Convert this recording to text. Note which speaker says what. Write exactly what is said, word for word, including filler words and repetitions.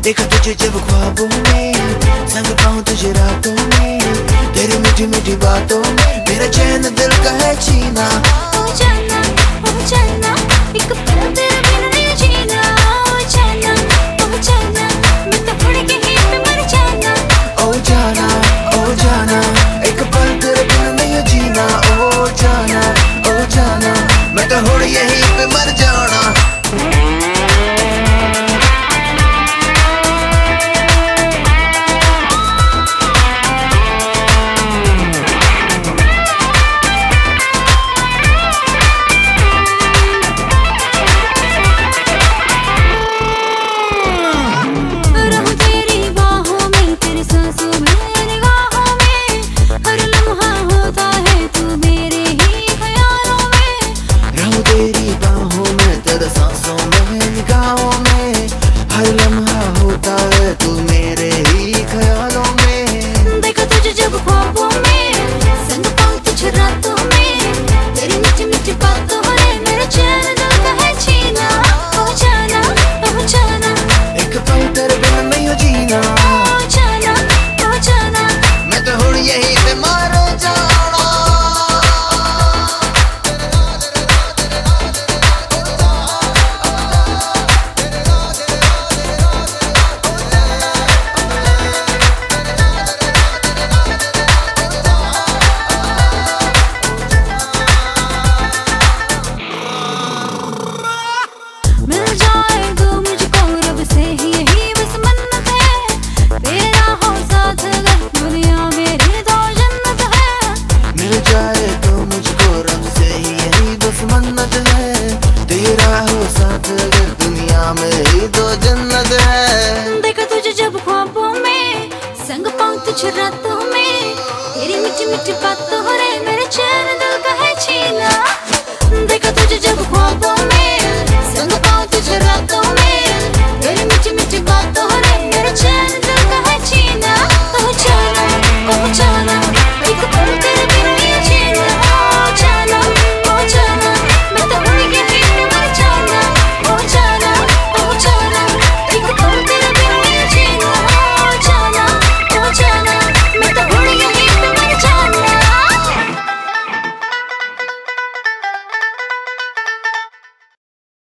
Speaker 1: देखा तुझे जब ख्वाबों में, संग पाऊं तुझे रातों में, तेरी मीठी मीठी बातों में मेरा चैन दिल का है छीना।
Speaker 2: ओ जाना ओ जाना एक पल तेरे बिना नहीं जीना। ओ जाना ओ जाना मैं तो उड़ के ही पे मर जाना।
Speaker 1: ओ जाना ओ जाना एक पल तेरे बिना नहीं जीना। ओ जाना ओ जाना मैं तो उड़ यहीं पे मर जाना। तेरी बाहों में तेरे सांसों में निगाहों में हर लम्हा होता है तू मेरे ही ख्यालों में।
Speaker 2: देखा तुझे जब ख्वाबों में, संग पाऊं तुझे रातों में, तेरी मीठी मीठी बातों में मेरा चैन दिल का है छीना। ओ जाना ओ जाना
Speaker 1: एक पल तेरे बिना नहीं जीना।
Speaker 2: ओ जाना ओ जाना
Speaker 1: मैं तो हूँ यहीं पे मर जाना।
Speaker 2: मिल जाए तो मुझको रब से ही यही बस मन्नत है, तेरा हो साथ अगर दुनिया मेरी तो जन्नत है।
Speaker 1: मिल जाए तो मुझको रब से ही यही बस मन्नत है, तेरा हो साथ अगर दुनिया मेरी तो जन्नत है।
Speaker 2: देखा तुझे जब ख्वाबों में, संग पाऊं तुझे रातों में, तेरी मीठी मीठी बातों रे मेरे चैन दिल का है छीना। देखा तुझे जब ख्वाबों में